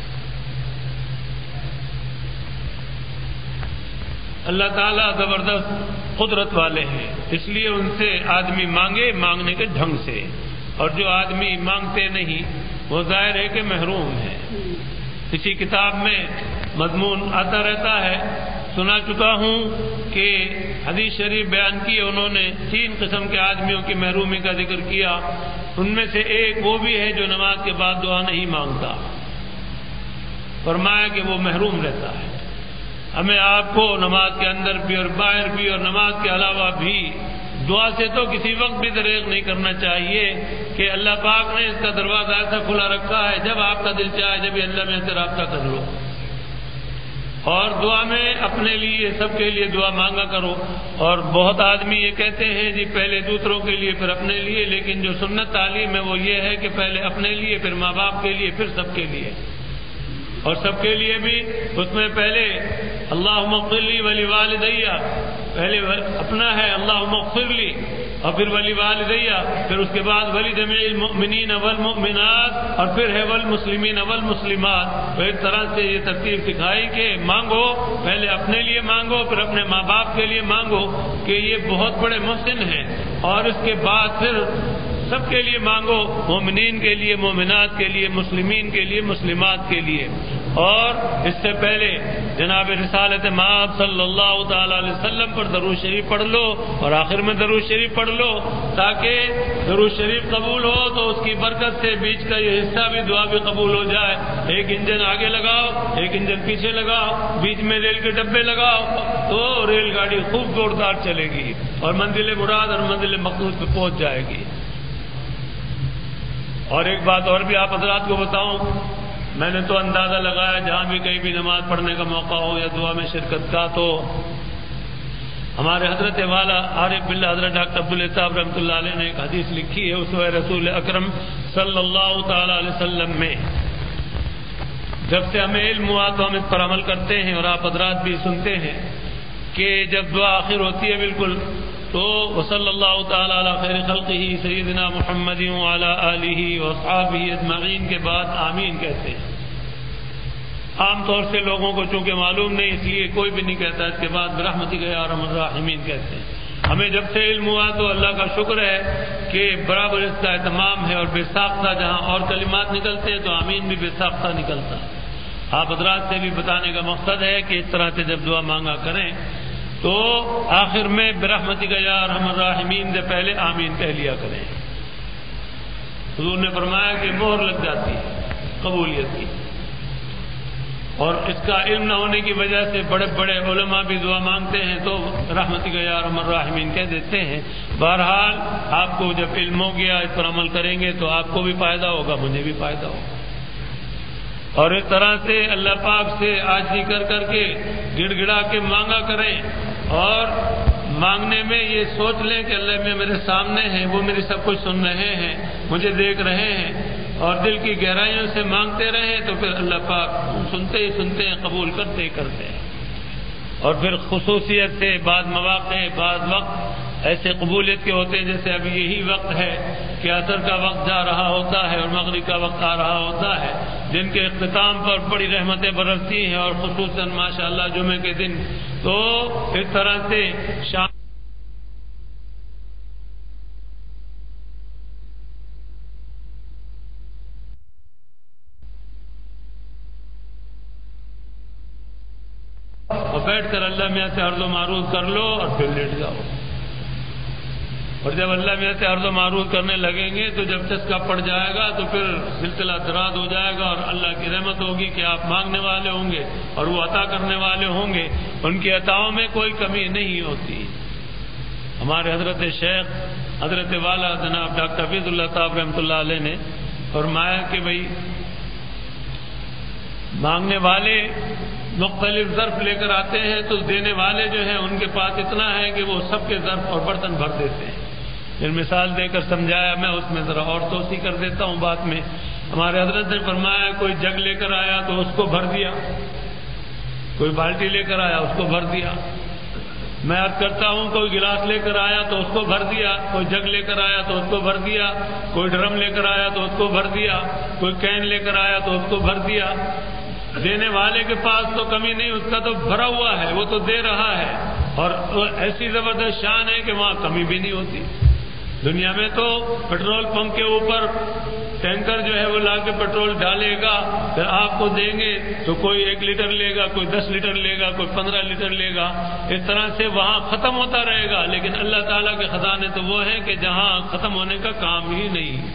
اللہ تعالیٰ زبردست قدرت والے ہیں، اس لیے ان سے آدمی مانگے مانگنے کے ڈھنگ سے، اور جو آدمی مانگتے نہیں وہ ظاہر ہے کہ محروم ہے۔ اسی کتاب میں مضمون آتا رہتا ہے، سنا چکا ہوں کہ حدیث شریف بیان کی، انہوں نے تین قسم کے آدمیوں کی محرومی کا ذکر کیا، ان میں سے ایک وہ بھی ہے جو نماز کے بعد دعا نہیں مانگتا، فرمایا کہ وہ محروم رہتا ہے۔ ہمیں آپ کو نماز کے اندر بھی اور باہر بھی اور نماز کے علاوہ بھی دعا سے تو کسی وقت بھی دریغ نہیں کرنا چاہیے کہ اللہ پاک نے اس کا دروازہ ایسا کھلا رکھا ہے، جب آپ کا دل چاہے جب اللہ میں سے رابطہ کر لو، اور دعا میں اپنے لیے سب کے لیے دعا مانگا کرو۔ اور بہت آدمی یہ کہتے ہیں جی پہلے دوسروں کے لیے پھر اپنے لیے، لیکن جو سنت تعلیم ہے وہ یہ ہے کہ پہلے اپنے لیے، پھر ماں باپ کے لیے، پھر سب کے لیے، اور سب کے لیے بھی اس میں پہلے اللہم اغفر لی ولی والدیہ، پہلے اپنا ہے اللہم اغفر لی، اور پھر ولی والدیہ، پھر اس کے بعد ولی جمیع المؤمنین والمؤمنات، اور پھر ہے والمسلمین والمسلمات۔ تو اس طرح سے یہ ترتیب سکھائی کہ مانگو، پہلے اپنے لیے مانگو، پھر اپنے ماں باپ کے لیے مانگو کہ یہ بہت بڑے محسن ہیں، اور اس کے بعد پھر سب کے لیے مانگو، مومنین کے لیے، مومنات کے لیے، مسلمین کے لیے، مسلمات کے لیے۔ اور اس سے پہلے جناب رسالت مآب صلی اللہ تعالی علیہ وسلم پر درود شریف پڑھ لو، اور آخر میں درود شریف پڑھ لو، تاکہ درود شریف قبول ہو تو اس کی برکت سے بیچ کا یہ حصہ بھی دعا بھی قبول ہو جائے۔ ایک انجن آگے لگاؤ، ایک انجن پیچھے لگاؤ، بیچ میں ریل کے ڈبے لگاؤ، تو ریل گاڑی خوب زوردار چلے گی اور منزل مراد اور منزل مقصود پہ پہنچ جائے گی۔ اور ایک بات اور بھی آپ حضرات کو بتاؤں، میں نے تو اندازہ لگایا جہاں بھی کہیں بھی نماز پڑھنے کا موقع ہو یا دعا میں شرکت کا، تو ہمارے حضرت والا عارف باللہ حضرت ڈاکٹر عبداللہ صاحب رحمۃ اللہ علیہ نے ایک حدیث لکھی ہے، اسوہ رسول اکرم صلی اللہ تعالی علیہ وسلم میں جب سے ہمیں علم ہوا تو ہم اس پر عمل کرتے ہیں، اور آپ حضرات بھی سنتے ہیں کہ جب دعا آخر ہوتی ہے بالکل تو وصلی اللہ تعالی علی خیر خلقہ سیدنا محمد وعلی آلہ واصحابہ اجمعین کے بعد آمین کہتے ہیں۔ عام طور سے لوگوں کو چونکہ معلوم نہیں، اس لیے کوئی بھی نہیں کہتا، اس کے بعد برحمتک یا ارحم الراحمین کہتے ہیں۔ ہمیں جب سے علم ہوا تو اللہ کا شکر ہے کہ برابر اس کا اہتمام ہے، اور بے ساختہ جہاں اور کلمات نکلتے ہیں تو آمین بھی بے ساختہ نکلتا ہے۔ آپ حضرات سے بھی بتانے کا مقصد ہے کہ اس طرح سے جب دعا مانگا کریں تو آخر میں برحمتک یا ارحم الراحمین سے پہلے آمین کہہ لیا کریں۔ حضور نے فرمایا کہ مہر لگ جاتی ہے قبولیت کی، اور اس کا علم نہ ہونے کی وجہ سے بڑے بڑے علماء بھی دعا مانگتے ہیں تو رحمتک یا ارحم الراحمین کہہ دیتے ہیں۔ بہرحال آپ کو جب علم ہو گیا، اس پر عمل کریں گے تو آپ کو بھی فائدہ ہوگا، مجھے بھی فائدہ ہوگا، اور اس طرح سے اللہ پاک سے عاجزی کر کر کے گڑ گڑا کے مانگا کریں، اور مانگنے میں یہ سوچ لیں کہ اللہ میں میرے سامنے ہیں، وہ میری سب کچھ سن رہے ہیں، مجھے دیکھ رہے ہیں، اور دل کی گہرائیوں سے مانگتے رہیں تو پھر اللہ پاک سنتے ہی سنتے ہیں، قبول کرتے ہی کرتے ہیں۔ اور پھر خصوصیت سے بعض مواقع بعض وقت ایسے قبولیت کے ہوتے ہیں، جیسے ابھی یہی وقت ہے کہ عصر کا وقت جا رہا ہوتا ہے اور مغرب کا وقت آ رہا ہوتا ہے، جن کے اختتام پر بڑی رحمتیں برستی ہیں، اور خصوصاً ماشاءاللہ جمعے کے دن تو اس طرح سے شام اور بیٹھ کر اللہ میاں سے عرض و معروض کر لو اور پھر لیٹ جاؤ، اور جب اللہ میاں سے عرض و معروض کرنے لگیں گے تو جب چسکا پڑ جائے گا تو پھر سلسلہ دراز ہو جائے گا، اور اللہ کی رحمت ہوگی کہ آپ مانگنے والے ہوں گے اور وہ عطا کرنے والے ہوں گے، ان کی عطاؤں میں کوئی کمی نہیں ہوتی۔ ہمارے حضرت شیخ حضرت والا جناب ڈاکٹر حفیظ اللہ صاحب رحمۃ اللہ علیہ نے فرمایا کہ بھائی مانگنے والے مختلف ظرف لے کر آتے ہیں تو دینے والے جو ہیں ان کے پاس اتنا ہے کہ وہ سب کے ظرف اور برتن بھر دیتے ہیں۔ پھر مثال دے کر سمجھایا، میں اس میں ذرا اور توسیع کر دیتا ہوں بات میں۔ ہمارے حضرت نے فرمایا کوئی جگ لے کر آیا تو اس کو بھر دیا، کوئی بالٹی لے کر آیا اس کو بھر دیا، میں عرض کرتا ہوں کوئی گلاس لے کر آیا تو اس کو بھر دیا، کوئی جگ لے کر آیا تو اس کو بھر دیا، کوئی ڈرم لے کر آیا تو اس کو بھر دیا، کوئی کین لے کر آیا تو اس کو بھر دیا۔ دینے والے کے پاس تو کمی نہیں، اس کا تو بھرا ہوا ہے، وہ تو دے رہا ہے، اور ایسی زبردست شان ہے کہ وہاں کمی بھی نہیں ہوتی۔ دنیا میں تو پیٹرول پمپ کے اوپر ٹینکر جو ہے وہ لا کے پیٹرول ڈالے گا، پھر آپ کو دیں گے تو کوئی ایک لیٹر لے گا، کوئی دس لیٹر لے گا، کوئی پندرہ لیٹر لے گا، اس طرح سے وہاں ختم ہوتا رہے گا۔ لیکن اللہ تعالیٰ کے خزانے تو وہ ہیں کہ جہاں ختم ہونے کا کام ہی نہیں۔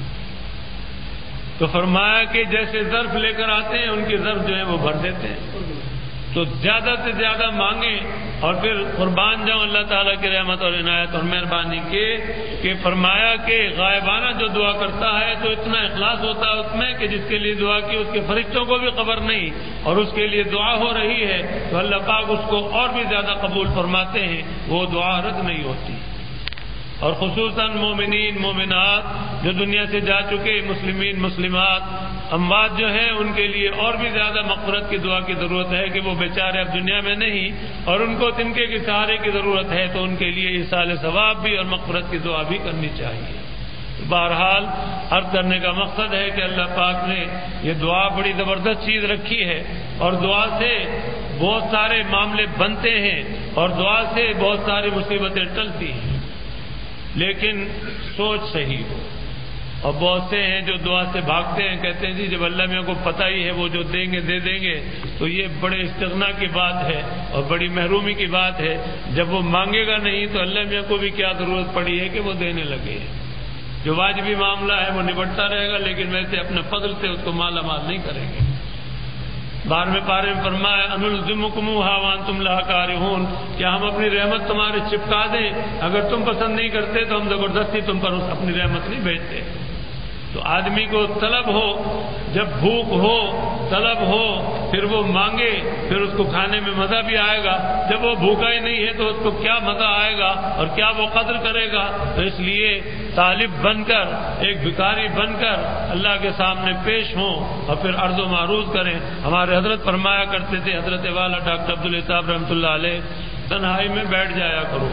تو فرمایا کہ جیسے ظرف لے کر آتے ہیں ان کی ظرف جو ہے وہ بھر دیتے ہیں، تو زیادہ سے زیادہ مانگیں اور پھر قربان جاؤں اللہ تعالیٰ کی رحمت اور عنایت اور مہربانی کے کہ فرمایا کہ غائبانہ جو دعا کرتا ہے تو اتنا اخلاص ہوتا ہے اس میں کہ جس کے لیے دعا کی اس کے فرشتوں کو بھی خبر نہیں، اور اس کے لیے دعا ہو رہی ہے تو اللہ پاک اس کو اور بھی زیادہ قبول فرماتے ہیں، وہ دعا رد نہیں ہوتی۔ اور خصوصاً مومنین مومنات جو دنیا سے جا چکے، مسلمین مسلمات اموات جو ہیں، ان کے لیے اور بھی زیادہ مغفرت کی دعا کی ضرورت ہے کہ وہ بیچارے اب دنیا میں نہیں اور ان کو تنکے کے سہارے کی ضرورت ہے، تو ان کے لیے ایصال ثواب بھی اور مغفرت کی دعا بھی کرنی چاہیے۔ بہرحال عرض کرنے کا مقصد ہے کہ اللہ پاک نے یہ دعا بڑی زبردست چیز رکھی ہے، اور دعا سے بہت سارے معاملے بنتے ہیں، اور دعا سے بہت ساری مصیبتیں ٹلتی ہیں، لیکن سوچ صحیح ہو۔ اور بہت سے ہیں جو دعا سے بھاگتے ہیں، کہتے ہیں جی جب اللہ میاں کو پتہ ہی ہے وہ جو دیں گے دے دیں گے، تو یہ بڑے استغنا کی بات ہے اور بڑی محرومی کی بات ہے۔ جب وہ مانگے گا نہیں تو اللہ میاں کو بھی کیا ضرورت پڑی ہے کہ وہ دینے لگے۔ جو واجبی معاملہ ہے وہ نبٹتا رہے گا، لیکن ویسے اپنے فضل سے اس کو مالا مال نہیں کریں گے۔ بارہویں پارے میں فرمایا انلزمکموہا وانتم لہا کارہون، کیا ہم اپنی رحمت تمہارے چپکا دیں؟ اگر تم پسند نہیں کرتے تو ہم زبردستی تم پر اس اپنی رحمت نہیں بھیجتے۔ تو آدمی کو طلب ہو، جب بھوک ہو طلب ہو پھر وہ مانگے، پھر اس کو کھانے میں مزہ بھی آئے گا۔ جب وہ بھوکا ہی نہیں ہے تو اس کو کیا مزہ آئے گا اور کیا وہ قدر کرے گا؟ تو اس لیے طالب بن کر، ایک بھکاری بن کر اللہ کے سامنے پیش ہوں اور پھر عرض و معروض کریں۔ ہمارے حضرت فرمایا کرتے تھے، حضرت والا ڈاکٹر عبداللہ صاحب رحمۃ اللہ علیہ، تنہائی میں بیٹھ جایا کرو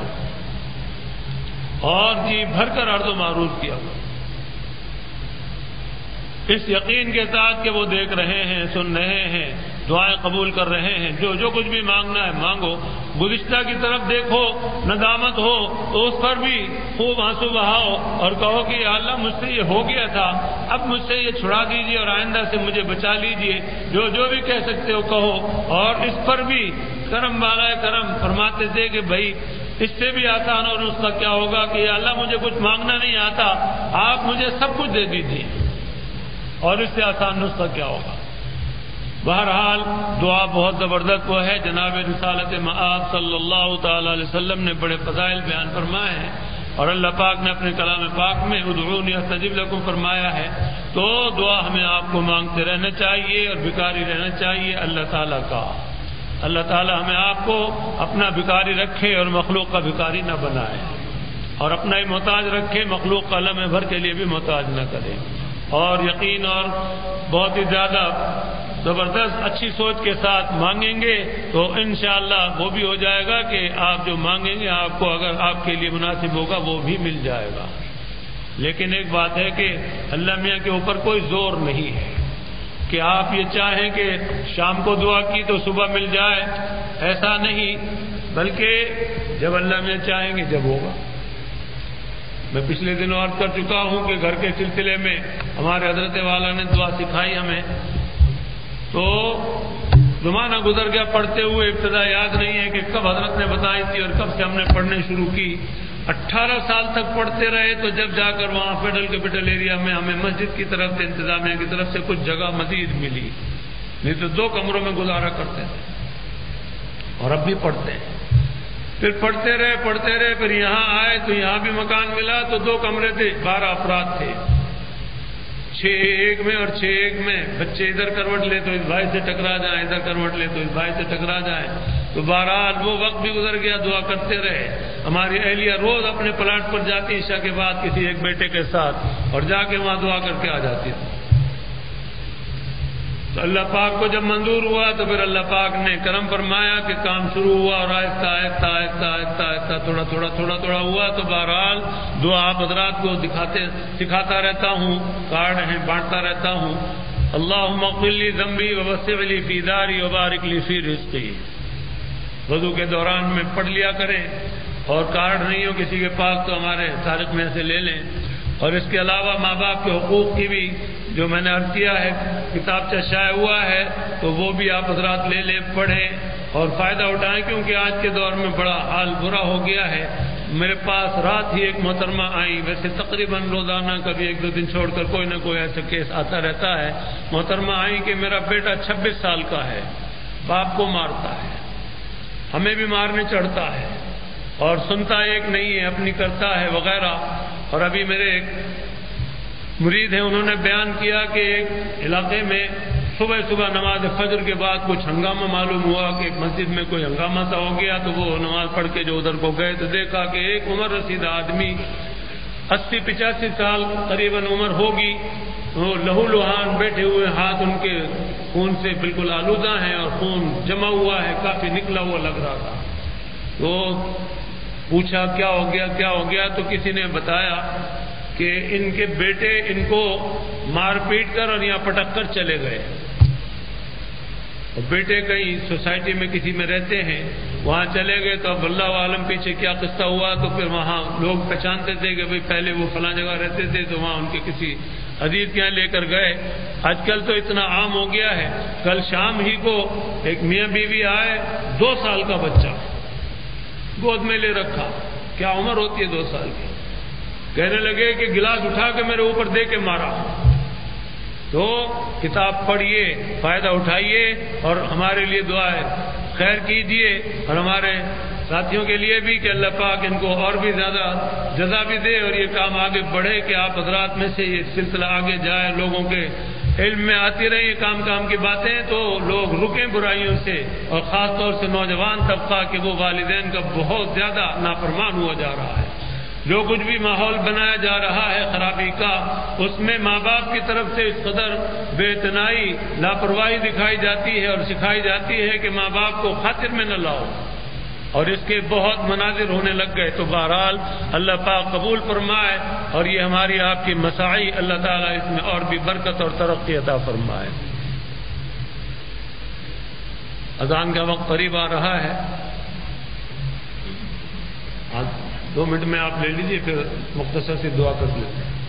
اور جی بھر کر عرض و معروض کیا کرو، اس یقین کے ساتھ کہ وہ دیکھ رہے ہیں، سن رہے ہیں، دعائیں قبول کر رہے ہیں۔ جو جو کچھ بھی مانگنا ہے مانگو، گزشتہ کی طرف دیکھو، ندامت ہو تو اس پر بھی خوب آنسو بہاؤ اور کہو کہ یا اللہ مجھ سے یہ ہو گیا تھا، اب مجھ سے یہ چھڑا دیجیے اور آئندہ سے مجھے بچا لیجیے۔ جو جو بھی کہہ سکتے ہو کہو، اور اس پر بھی کرم والا کرم فرماتے تھے کہ بھائی اس سے بھی آسان اور اس کا کیا ہوگا کہ یا اللہ مجھے کچھ مانگنا نہیں آتا، آپ مجھے سب کچھ دے دیجیے، اور اس سے آسان نسخہ کیا ہوگا۔ بہرحال دعا بہت زبردست وہ ہے، جناب رسالت مآب صلی اللہ تعالی علیہ وسلم نے بڑے فضائل بیان فرمائے ہیں، اور اللہ پاک نے اپنے کلام پاک میں ادعونی استجب لکم فرمایا ہے۔ تو دعا ہمیں آپ کو مانگتے رہنا چاہیے اور بھکاری رہنا چاہیے اللہ تعالیٰ کا۔ اللہ تعالیٰ ہمیں آپ کو اپنا بھکاری رکھے اور مخلوق کا بھکاری نہ بنائے، اور اپنا ہی محتاج رکھے، مخلوق کا لمحے بھر کے لیے بھی محتاج نہ کرے۔ اور یقین اور بہت ہی زیادہ زبردست اچھی سوچ کے ساتھ مانگیں گے تو انشاءاللہ وہ بھی ہو جائے گا کہ آپ جو مانگیں گے آپ کو اگر آپ کے لیے مناسب ہوگا وہ بھی مل جائے گا۔ لیکن ایک بات ہے کہ اللہ میاں کے اوپر کوئی زور نہیں ہے کہ آپ یہ چاہیں کہ شام کو دعا کی تو صبح مل جائے، ایسا نہیں، بلکہ جب اللہ میاں چاہیں گے جب ہوگا۔ میں پچھلے دنوں عرض کر چکا ہوں کہ گھر کے سلسلے میں ہمارے حضرت والا نے دعا سکھائی ہمیں، تو زمانہ گزر گیا پڑھتے ہوئے، ابتدا یاد نہیں ہے کہ کب حضرت نے بتائی تھی اور کب سے ہم نے پڑھنے شروع کی۔ اٹھارہ سال تک پڑھتے رہے تو جب جا کر وہاں فیڈرل کیپٹل ایریا میں ہمیں مسجد کی طرف سے، انتظامیہ کی طرف سے کچھ جگہ مزید ملی، نہیں تو دو کمروں میں گزارا کرتے تھے، اور اب بھی پڑھتے ہیں۔ پھر پڑھتے رہے پڑھتے رہے پھر یہاں آئے تو یہاں بھی مکان ملا تو دو کمرے تھے، بارہ افراد تھے، چھ ایک میں اور چھ ایک میں، بچے ادھر کروٹ لے تو اس بھائی سے ٹکرا جائیں، ادھر کروٹ لے تو اس بھائی سے ٹکرا جائیں۔ تو بہرحال وہ وقت بھی گزر گیا، دعا کرتے رہے۔ ہماری اہلیہ روز اپنے پلاٹ پر جاتی عشاء کے بعد کسی ایک بیٹے کے ساتھ، اور جا کے وہاں دعا کر کے آ جاتی تھی۔ تو اللہ پاک کو جب منظور ہوا تو پھر اللہ پاک نے کرم فرمایا کہ کام شروع ہوا، اور آہستہ آہستہ آہستہ آہستہ آہستہ تھوڑا تھوڑا تھوڑا تھوڑا ہوا۔ تو بہرحال دعا آپ حضرات کو دکھاتے سکھاتا رہتا ہوں، کارڈ ہیں بانٹتا رہتا ہوں۔ اللہم اغفر لی ذنبی ووسع لی فی داری وبارک لی فی رزقی، وضو کے دوران میں پڑھ لیا کریں، اور کارڈ نہیں ہو کسی کے پاس تو ہمارے طارق میں سے لے لیں۔ اور اس کے علاوہ ماں باپ کے حقوق کی بھی جو میں نے عرض کیا ہے کتابچہ شائع ہوا ہے تو وہ بھی آپ حضرات لے لیں، پڑھیں اور فائدہ اٹھائیں، کیونکہ آج کے دور میں بڑا حال برا ہو گیا ہے۔ میرے پاس رات ہی ایک محترمہ آئی، ویسے تقریباً روزانہ کبھی ایک دو دن چھوڑ کر کوئی نہ کوئی ایسا کیس آتا رہتا ہے۔ محترمہ آئی کہ میرا بیٹا چھبیس سال کا ہے، باپ کو مارتا ہے، ہمیں بھی مارنے چڑھتا ہے، اور سنتا ایک نہیں ہے، اپنی کرتا ہے وغیرہ۔ اور ابھی میرے ایک مرید ہیں، انہوں نے بیان کیا کہ ایک علاقے میں صبح صبح نماز فجر کے بعد کچھ ہنگامہ معلوم ہوا کہ مسجد میں کوئی ہنگامہ سا ہو گیا، تو وہ نماز پڑھ کے جو ادھر کو گئے تو دیکھا کہ ایک عمر رسیدہ آدمی، اسی پچاسی سال قریباً عمر ہوگی، وہ لہو لہان بیٹھے ہوئے، ہاتھ ان کے خون سے بالکل آلودہ ہیں اور خون جمع ہوا ہے، کافی نکلا ہوا لگ رہا تھا۔ تو پوچھا کیا ہو گیا کیا ہو گیا تو کسی نے بتایا کہ ان کے بیٹے ان کو مار پیٹ کر اور یہاں پٹک کر چلے گئے، اور بیٹے کہیں سوسائٹی میں کسی میں رہتے ہیں، وہاں چلے گئے تو اب اللہ عالم پیچھے کیا قصہ ہوا۔ تو پھر وہاں لوگ پہچانتے تھے کہ بھئی پہلے وہ فلاں جگہ رہتے تھے، تو وہاں ان کے کسی عزیز کے یہاں لے کر گئے۔ آج کل تو اتنا عام ہو گیا ہے، کل شام ہی کو ایک میاں بیوی آئے، دو سال کا بچہ گود میں لے رکھا، کیا عمر ہوتی ہے دو سال کی، کہنے لگے کہ گلاس اٹھا کے میرے اوپر دے کے مارا۔ تو کتاب پڑھیے، فائدہ اٹھائیے، اور ہمارے لیے دعائیں خیر کیجیے، اور ہمارے ساتھیوں کے لیے بھی کہ اللہ پاک ان کو اور بھی زیادہ جزا بھی دے اور یہ کام آگے بڑھے کہ آپ حضرات میں سے یہ سلسلہ آگے جائے، لوگوں کے علم میں آتی رہی کام کام کی باتیں تو لوگ رکیں برائیوں سے، اور خاص طور سے نوجوان طبقہ کہ وہ والدین کا بہت زیادہ نافرمان ہوا جا رہا ہے۔ جو کچھ بھی ماحول بنایا جا رہا ہے خرابی کا، اس میں ماں باپ کی طرف سے اس قدر بے اتنائی لاپرواہی دکھائی جاتی ہے اور سکھائی جاتی ہے کہ ماں باپ کو خاطر میں نہ لاؤ، اور اس کے بہت مناظر ہونے لگ گئے۔ تو بہرحال اللہ پاک قبول فرمائے، اور یہ ہماری آپ کی مساعی اللہ تعالیٰ اس میں اور بھی برکت اور ترقی عطا فرمائے۔ اذان کا وقت قریب آ رہا ہے، آج دو منٹ میں آپ لے لیجیے، پھر مختصر سی دعا کر لیتے ہیں۔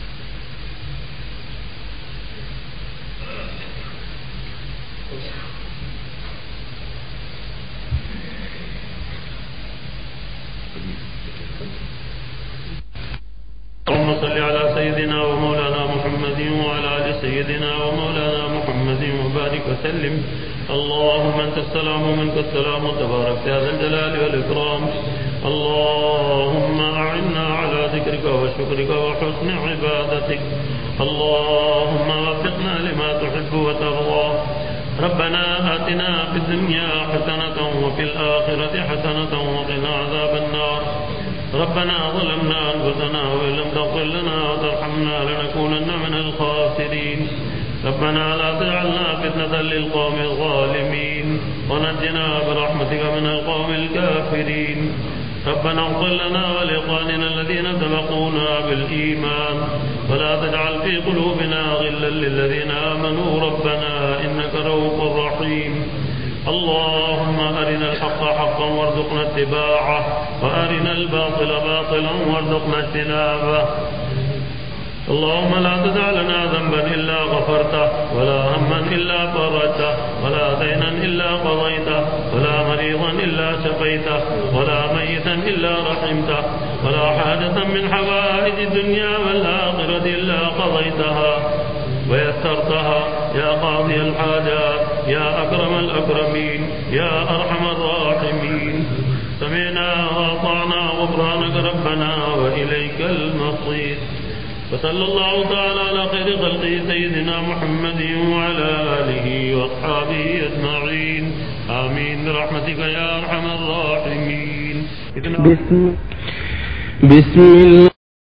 اللهم صل على سيدنا ومولانا محمد وعلى آل سيدنا ومولانا محمد وبارك وسلم. اللهم أنت السلام ومنك السلام تبارك يا ذا الجلال والإكرام. اللهم أعنا على ذكرك وشكرك وحسن عبادتك. اللهم وفقنا لما تحب وترضى. ربنا آتنا في الدنيا حسنة وفي الآخرة حسنة وقنا عذاب النار. ربنا ظلمنا أنفسنا وإن لم تغفر لنا وترحمنا لنكونن من الخاسرين. ربنا لا تجعلنا فتنة للقوم الظالمين ونجنا برحمتك من القوم الكافرين. ربنا اغفر لنا ولإخواننا الذين سبقونا بالإيمان ولا تجعل في قلوبنا غلا للذين آمنوا ربنا إنك رؤوف رحيم. اللهم أرنا الحق حقا وارزقنا اتباعه وأرنا الباطل باطلا وارزقنا اجتنابه. اللهم لا تدع لنا ذنبا إلا غفرته ولا هما إلا فرجته ولا دينا إلا قضيته ولا مريضا إلا شفيته ولا ميتا إلا رحمته ولا حاجة من حوائج الدنيا والآخرة إلا قضيتها ويسرتها يا قاضي الحاجات يا أكرم الأكرمين يا أرحم الراحمين. سمعنا وأطعنا غفرانك ربنا وإليك المصير. وصلى الله تعالى على خير خلقه سيدنا محمد وعلى آله وأصحابه أجمعين. آمين برحمتك يا أرحم الراحمين. بسم, بسم الله